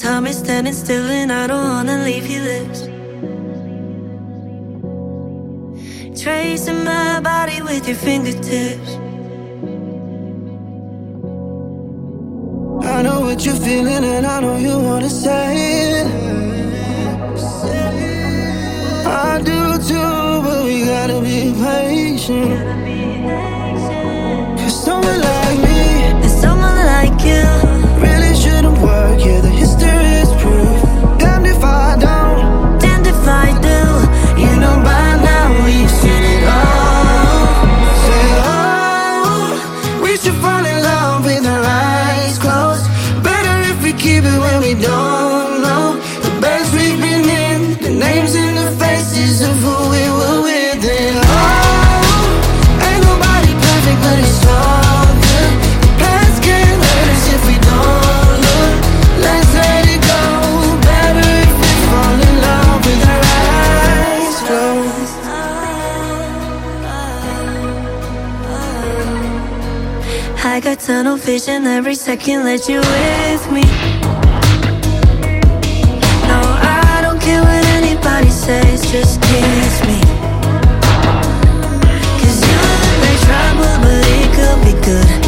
time is standing still and I don't wanna leave your lips. Tracing my body with your fingertips. I know what you're feeling and I know you wanna say it. I do too, but we gotta be patient. Cause someone like me And someone like you really shouldn't work, yeah, the history is proof. Damned if I don't, damned if I do. you know by now we've seen it all. Say, oh, we should fall in love with our eyes closed. Better if we keep it when we don't know the beds we've been in, the names and the faces of who we were with. And oh, ain't nobody perfect, but it's all good. The past can't hurt us if we don't look. Let's let it go. Better if we fall in love with our eyes closed. I got tunnel vision every second, let you with me. No, I don't care what anybody says, just kiss me. Cause you look like trouble, but it could be good.